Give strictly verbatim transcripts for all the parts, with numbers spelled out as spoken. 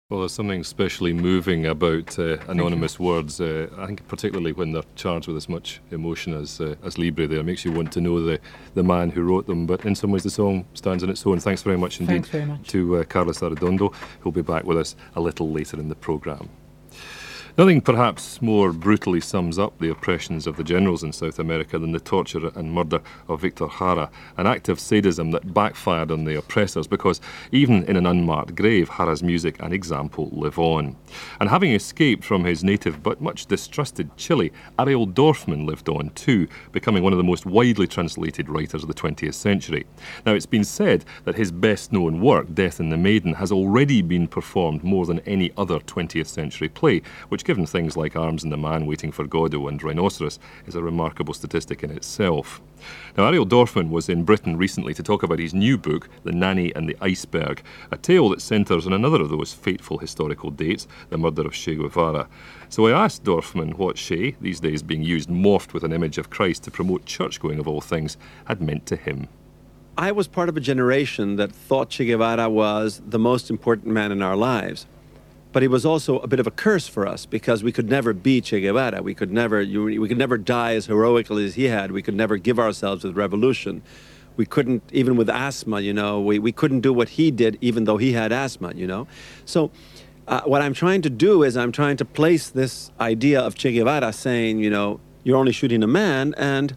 Well, there's something especially moving about uh, anonymous words. Uh, I think particularly when they're charged with as much emotion as uh, as Libre there. It makes you want to know the, the man who wrote them. But in some ways the song stands on its own. Thanks very much indeed Thanks very much. to uh, Carlos Arredondo, who'll be back with us a little later in the programme. Nothing perhaps more brutally sums up the oppressions of the generals in South America than the torture and murder of Victor Jara, an act of sadism that backfired on the oppressors because even in an unmarked grave, Jara's music and example live on. And having escaped from his native but much distrusted Chile, Ariel Dorfman lived on too, becoming one of the most widely translated writers of the twentieth century. Now, it's been said that his best-known work, Death in the Maiden, has already been performed more than any other twentieth century play, which given things like Arms and the Man Waiting for Godot and Rhinoceros, is a remarkable statistic in itself. Now, Ariel Dorfman was in Britain recently to talk about his new book, The Nanny and the Iceberg, a tale that centres on another of those fateful historical dates, the murder of Che Guevara. So I asked Dorfman what Che, these days being used morphed with an image of Christ to promote church-going of all things, had meant to him. I was part of a generation that thought Che Guevara was the most important man in our lives. But he was also a bit of a curse for us because we could never be Che Guevara. We could never, you, we could never die as heroically as he had. We could never give ourselves to the revolution. We couldn't, even with asthma, you know, we, we couldn't do what he did even though he had asthma, you know. So uh, what I'm trying to do is I'm trying to place this idea of Che Guevara saying, you know, you're only shooting a man, and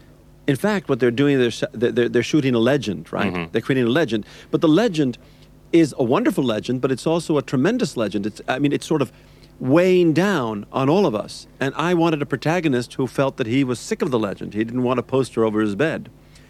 in fact what they're doing, they're, they're, they're shooting a legend, right? Mm-hmm. They're creating a legend. But the legend is a wonderful legend, but it's also a tremendous legend. It's, I mean, it's sort of weighing down on all of us. And I wanted a protagonist who felt that he was sick of the legend. He didn't want a poster over his bed.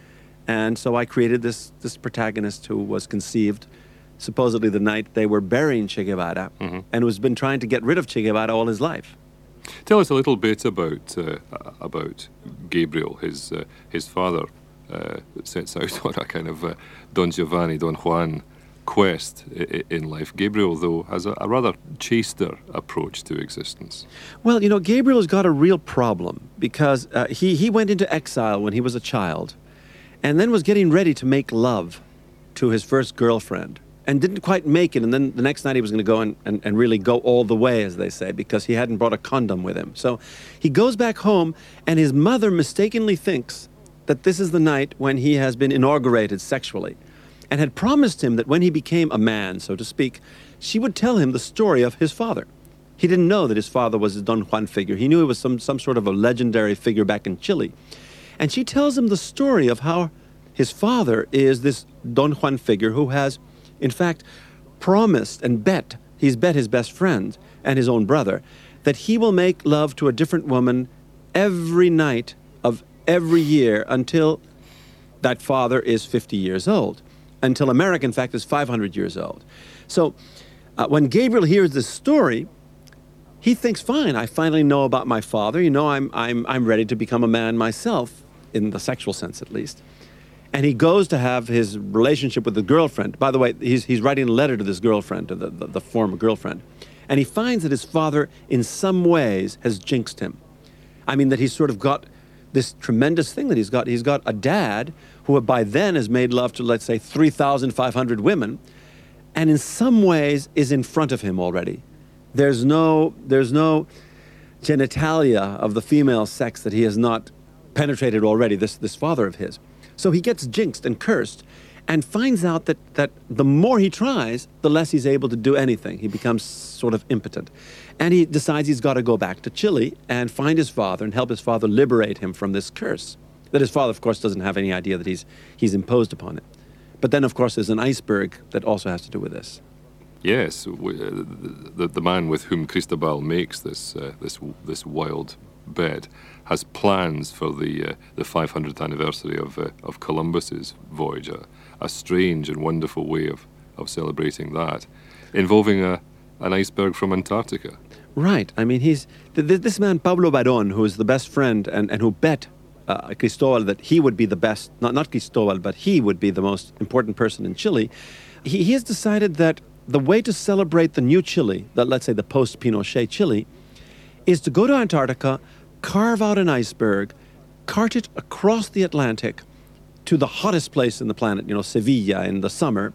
And so I created this, this protagonist who was conceived supposedly the night they were burying Che Guevara, mm-hmm. and who's been trying to get rid of Che Guevara all his life. Tell us a little bit about uh, about Gabriel, his uh, his father, uh, that sets out on a kind of uh, Don Giovanni, Don Juan quest in life. Gabriel, though, has a, a rather chaster approach to existence. Well, you know, Gabriel's got a real problem because uh, he, he went into exile when he was a child and then was getting ready to make love to his first girlfriend and didn't quite make it. And then the next night he was going to go and, and, and really go all the way, as they say, because he hadn't brought a condom with him. So he goes back home and his mother mistakenly thinks that this is the night when he has been inaugurated sexually, and had promised him that when he became a man, so to speak, she would tell him the story of his father. He didn't know that his father was a Don Juan figure. He knew he was some, some sort of a legendary figure back in Chile. And she tells him the story of how his father is this Don Juan figure who has, in fact, promised and bet, he's bet his best friend and his own brother, that he will make love to a different woman every night of every year until that father is fifty years old. Until America, in fact, is five hundred years old. So uh, when Gabriel hears this story, he thinks, fine, I finally know about my father. You know, I'm, I'm, I'm ready to become a man myself, in the sexual sense at least. And he goes to have his relationship with the girlfriend. By the way, he's, he's writing a letter to this girlfriend, to the, the, the former girlfriend. And he finds that his father, in some ways, has jinxed him. I mean, that he's sort of got this tremendous thing that he's got. He's got a dad who by then has made love to, let's say, three thousand five hundred women, and in some ways is in front of him already. There's no, there's no genitalia of the female sex that he has not penetrated already, this, this father of his. So he gets jinxed and cursed and finds out that, that the more he tries, the less he's able to do anything. He becomes sort of impotent. And he decides he's got to go back to Chile and find his father and help his father liberate him from this curse. That his father, of course, doesn't have any idea that he's he's imposed upon it. But then, of course, there's an iceberg that also has to do with this. Yes, we, uh, the, the man with whom Cristobal makes this uh, this this wild bed has plans for the uh, the five hundredth anniversary of uh, of Columbus's voyage, a, a strange and wonderful way of, of celebrating that, involving a an iceberg from Antarctica. Right. I mean, he's th- th- this man Pablo Barón, who is the best friend and, and who bet Uh, Cristobal that he would be the best, not, not Cristobal, but he would be the most important person in Chile. He, he has decided that the way to celebrate the new Chile, that let's say the post-Pinochet Chile, is to go to Antarctica, carve out an iceberg, cart it across the Atlantic to the hottest place in the planet, you know, Sevilla in the summer,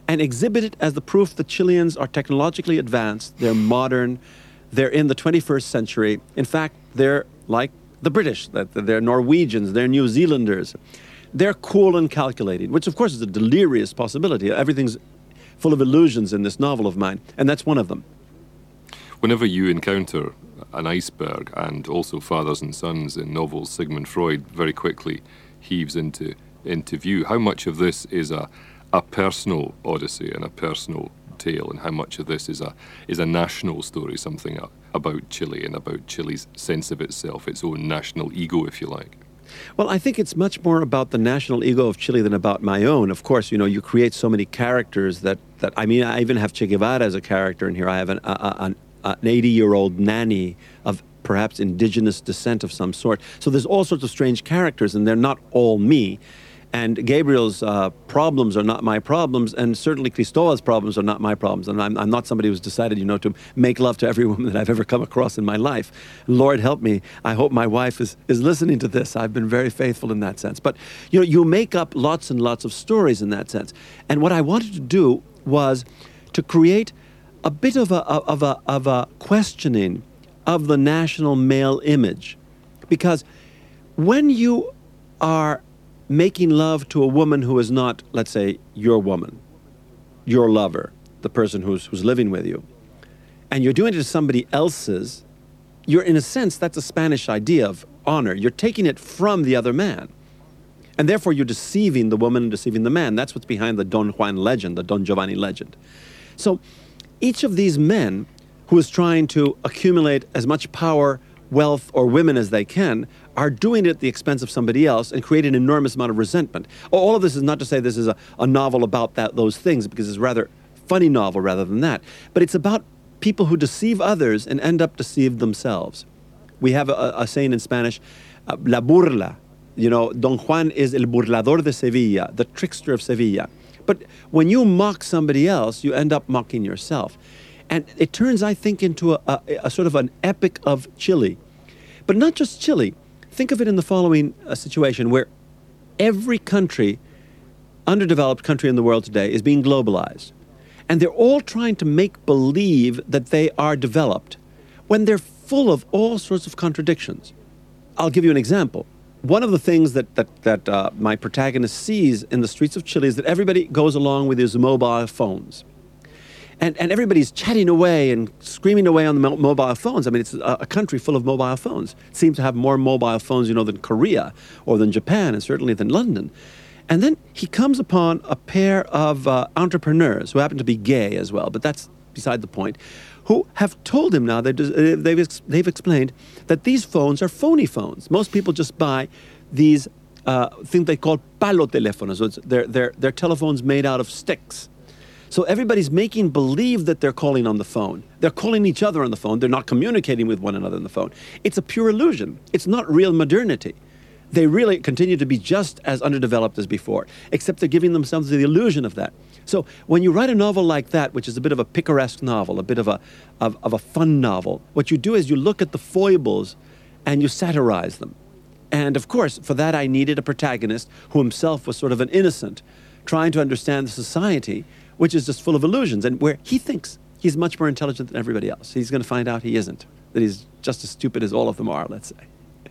and exhibit it as the proof that Chileans are technologically advanced, they're modern, they're in the twenty-first century. In fact, they're like the British, that they're Norwegians, they're New Zealanders. They're cool and calculated, which of course is a delirious possibility. Everything's full of illusions in this novel of mine, and that's one of them. Whenever you encounter an iceberg, and also Fathers and Sons in novels, Sigmund Freud very quickly heaves into into view. How much of this is a a personal odyssey and a personal tale, and how much of this is a is a national story, something about Chile and about Chile's sense of itself, its own national ego, if you like? Well, I think it's much more about the national ego of Chile than about my own. Of course, you know, you create so many characters that, that I mean, I even have Che Guevara as a character in here. I have an, a, an, an eighty-year-old nanny of perhaps indigenous descent of some sort. So there's all sorts of strange characters, and they're not all me. And Gabriel's uh, problems are not my problems, and certainly Cristobal's problems are not my problems. And I'm, I'm not somebody who's decided, you know, to make love to every woman that I've ever come across in my life. Lord help me. I hope my wife is, is listening to this. I've been very faithful in that sense. But, you know, you make up lots and lots of stories in that sense. And what I wanted to do was to create a bit of a, of a, of a questioning of the national male image. Because when you are making love to a woman who is not, let's say, your woman, your lover, the person who's, who's living with you, and you're doing it to somebody else's, you're, in a sense, that's a Spanish idea of honor. You're taking it from the other man. And therefore, you're deceiving the woman and deceiving the man. That's what's behind the Don Juan legend, the Don Giovanni legend. So each of these men who is trying to accumulate as much power, wealth, or women as they can are doing it at the expense of somebody else and create an enormous amount of resentment. All of this is not to say this is a, a novel about that those things, because it's a rather funny novel rather than that. But it's about people who deceive others and end up deceived themselves. We have a, a saying in Spanish, uh, la burla. You know, Don Juan is el burlador de Sevilla, the trickster of Sevilla. But when you mock somebody else, you end up mocking yourself. And it turns, I think, into a, a, a sort of an epic of Chile. But not just Chile. Think of it in the following uh, situation where every country, underdeveloped country in the world today, is being globalized. And they're all trying to make believe that they are developed when they're full of all sorts of contradictions. I'll give you an example. One of the things that, that, that uh, my protagonist sees in the streets of Chile is that everybody goes along with his mobile phones. And, and everybody's chatting away and screaming away on the mo- mobile phones. I mean, it's a, a country full of mobile phones. It seems to have more mobile phones, you know, than Korea or than Japan and certainly than London. And then he comes upon a pair of uh, entrepreneurs who happen to be gay as well, but that's beside the point, who have told him now, they've, they've, ex- they've explained that these phones are phony phones. Most people just buy these uh, things they call palo teléfonos. So it's, they're, they're, they're telephones made out of sticks. So everybody's making believe that they're calling on the phone. They're calling each other on the phone. They're not communicating with one another on the phone. It's a pure illusion. It's not real modernity. They really continue to be just as underdeveloped as before, except they're giving themselves the illusion of that. So when you write a novel like that, which is a bit of a picaresque novel, a bit of a, of, of a fun novel, what you do is you look at the foibles and you satirize them. And of course, for that I needed a protagonist who himself was sort of an innocent, trying to understand the society, which is just full of illusions, and where he thinks he's much more intelligent than everybody else. He's going to find out he isn't, that he's just as stupid as all of them are, let's say.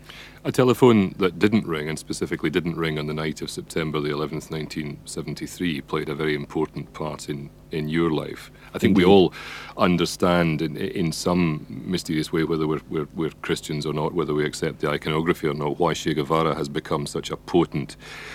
A telephone that didn't ring, and specifically didn't ring on the night of September the eleventh, nineteen seventy-three, played a very important part in, in your life. I think Indeed. We all understand in, in some mysterious way, whether we're, we're, we're Christians or not, whether we accept the iconography or not, why Che Guevara has become such a potent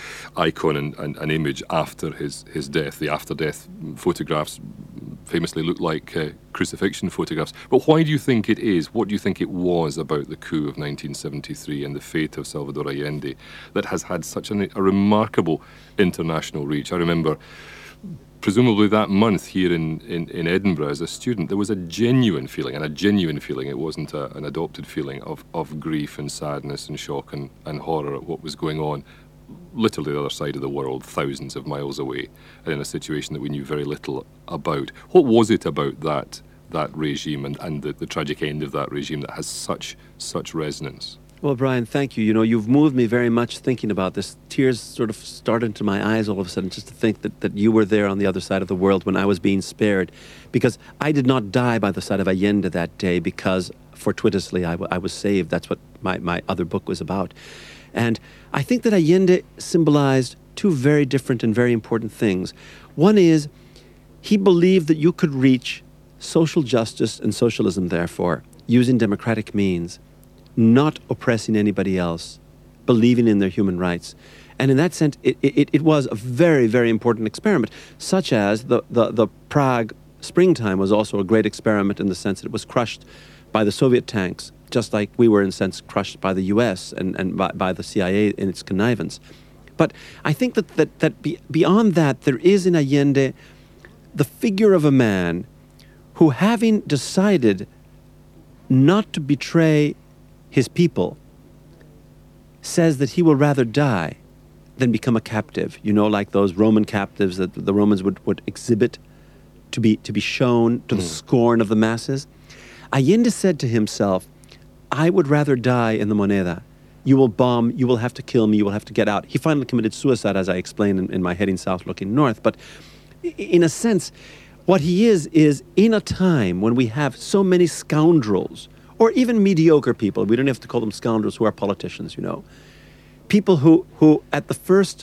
icon and an image after his, his death. The after-death photographs famously look like uh, crucifixion photographs. But why do you think it is? What do you think it was about the coup of nineteen seventy-three and the fate of Salvador Allende that has had such an, a remarkable international reach? I remember, presumably that month here in, in, in Edinburgh as a student, there was a genuine feeling, and a genuine feeling, it wasn't a, an adopted feeling, of, of grief and sadness and shock and, and horror at what was going on literally the other side of the world, thousands of miles away, and in a situation that we knew very little about. What was it about that that regime and, and the, the tragic end of that regime that has such such resonance? Well, Brian, thank you. You know, you've moved me very much thinking about this. Tears sort of started into my eyes all of a sudden just to think that, that you were there on the other side of the world when I was being spared. Because I did not die by the side of Allende that day because fortuitously I, w- I was saved. That's what my, my other book was about. And I think that Allende symbolized two very different and very important things. One is he believed that you could reach social justice and socialism, therefore, using democratic means, not oppressing anybody else, believing in their human rights. And in that sense, it, it, it was a very, very important experiment, such as the, the, the Prague springtime was also a great experiment in the sense that it was crushed by the Soviet tanks, just like we were, in a sense, crushed by the U S and, and by, by the C I A in its connivance. But I think that, that, that be, beyond that, there is in Allende the figure of a man who, having decided not to betray his people, says that he will rather die than become a captive. You know, like those Roman captives that the Romans would, would exhibit to be, to be shown to the mm. scorn of the masses. Allende said to himself, I would rather die in the Moneda. You will bomb, you will have to kill me, you will have to get out. He finally committed suicide, as I explained in, in my Heading South, Looking North. But in a sense, what he is, is in a time when we have so many scoundrels, or even mediocre people, we don't have to call them scoundrels, who are politicians, you know. People who, who at the first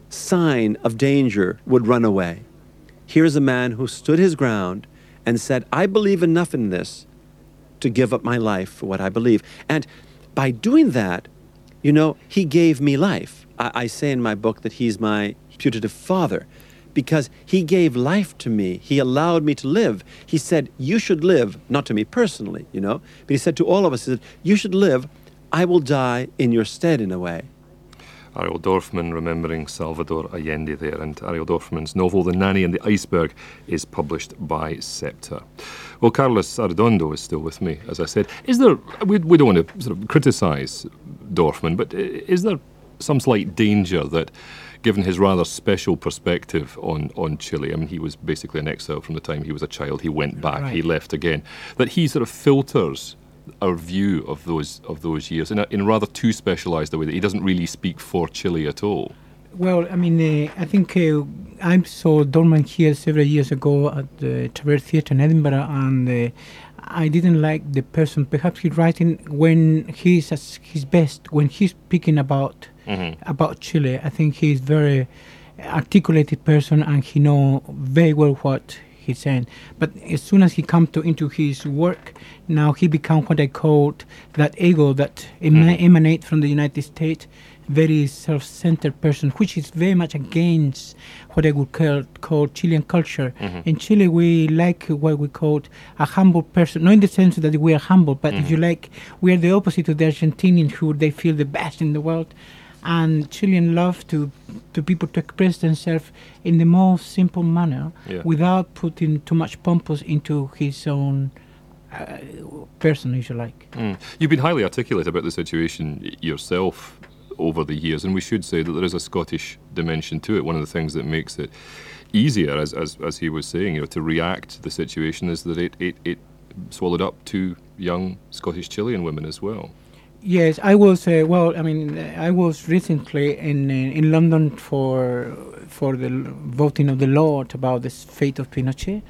sign of danger would run away. Here's a man who stood his ground and said, I believe enough in this to give up my life for what I believe. And by doing that, you know, he gave me life. I, I say in my book that he's my putative father, because he gave life to me. He allowed me to live. He said, you should live, not to me personally, you know, but he said to all of us, he said, you should live, I will die in your stead in a way. Ariel Dorfman remembering Salvador Allende there, and Ariel Dorfman's novel The Nanny and the Iceberg is published by Scepter. Well, Carlos Arredondo is still with me, as I said. Is there, we, we don't want to sort of criticise Dorfman, but is there some slight danger that, given his rather special perspective on, on Chile, I mean, he was basically an exile from the time he was a child, he went back, right. He left again, that he sort of filters our view of those of those years in a, in a rather too specialised a way, that he doesn't really speak for Chile at all? Well, I mean, uh, I think uh, I saw Dorfman here several years ago at the Traverse Theatre in Edinburgh, and uh, I didn't like the person. Perhaps he's writing when he's at his best, when he's speaking about mm-hmm. about Chile. I think he's very articulated person, and he knows very well what he's saying. But as soon as he comes to into his work, now he becomes what I called that ego that mm-hmm. em- emanates from the United States. Very self-centered person, which is very much against what I would call, call Chilean culture. Mm-hmm. In Chile, we like what we call a humble person, not in the sense that we are humble, but mm-hmm. if you like, we are the opposite of the Argentinians, who they feel the best in the world. And Chilean love to to people to express themselves in the most simple manner, yeah. without putting too much pompous into his own uh, person, if you like. Mm. You've been highly articulate about the situation yourself over the years, and we should say that there is a Scottish dimension to it. One of the things that makes it easier, as as, as he was saying, you know, to react to the situation, is that it, it, it swallowed up two young Scottish Chilean women as well. Yes, I was. Uh, well, I mean, I was recently in uh, in London for for the voting of the law about the fate of Pinochet,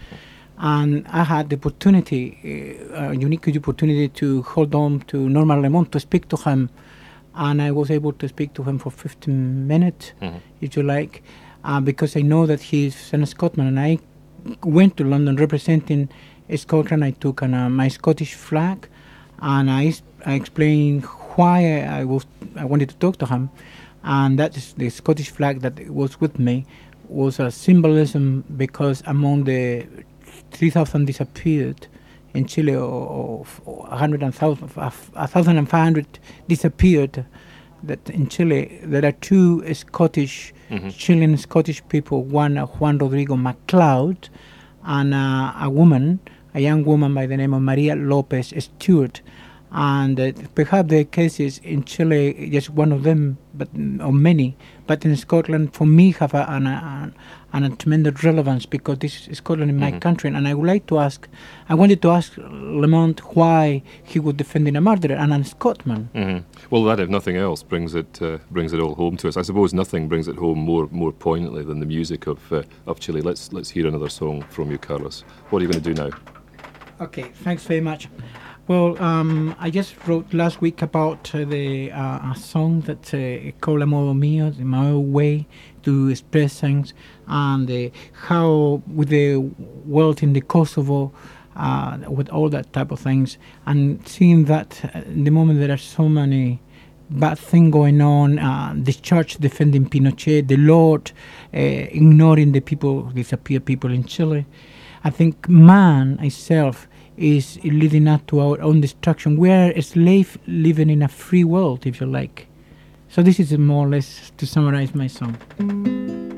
and I had the opportunity, uh, a unique opportunity, to hold on to Norman Lemont, to speak to him. And I was able to speak to him for fifteen minutes, mm-hmm. if you like, uh, because I know that he's a Scotsman. And I went to London representing Scotland. I took an, uh, my Scottish flag, and I, I explained why I was I wanted to talk to him. And that is the Scottish flag that was with me was a symbolism, because among the three thousand disappeared in Chile, or one thousand five hundred disappeared. That in Chile there are two Scottish, mm-hmm. Chilean Scottish people. One, uh, Juan Rodrigo MacLeod, and uh, a woman, a young woman by the name of Maria Lopez Stewart. And uh, perhaps the cases in Chile, just one of them, but or many. But in Scotland, for me, have a, an, a, an, a tremendous relevance because this is Scotland in my Mm-hmm. country. And I would like to ask, I wanted to ask Lamont why he was defending a murderer and a Scotsman. Mm-hmm. Well, that, if nothing else, brings it uh, brings it all home to us. I suppose nothing brings it home more more poignantly than the music of uh, of Chile. Let's let's hear another song from you, Carlos. What are you going to do now? Okay, thanks very much. Well, um, I just wrote last week about uh, the uh, a song that uh, called A Modo Mio, in my own way to express things, and uh, how with the world in the Kosovo, uh, with all that type of things, and seeing that uh, in the moment there are so many bad things going on, uh, the church defending Pinochet, the Lord uh, ignoring the people, disappeared people in Chile. I think man itself is leading us to our own destruction. We are a slave living in a free world, if you like. So this is more or less to summarize my song.